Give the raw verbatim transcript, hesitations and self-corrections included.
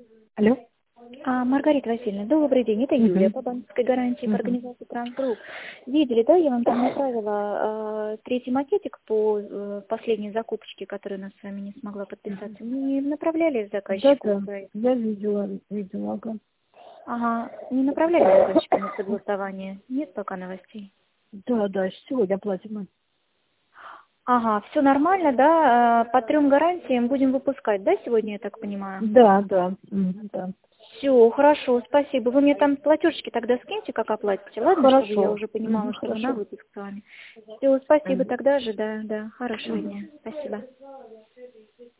Алло. А, Маргарита Васильевна, добрый день. Это Юлия Мгм. по банковской гарантии по Мгм. организации Трансгрупп. Видели, да, я вам там направила э, третий макетик по э, последней закупочке, которую у нас с вами не смогла подписаться. Не направляли заказчику Да-да, проект? я видела, видела, ага. Ага, не направляли заказчику на согласование? Нет пока новостей? Да, да, сегодня платим мы. Ага, все нормально, да? Э, По трем гарантиям будем выпускать, да, сегодня, я так понимаю? Да, да, мгм, да. Все, хорошо, спасибо. Вы мне там платежки тогда скиньте, как оплатите, ладно, чтобы я Хорошо. уже понимала, Мгм, что мы на хорошо. выпуск с вами. Все, спасибо Мгм. тогда же, да, да. Хорошего Мгм. дня. Спасибо.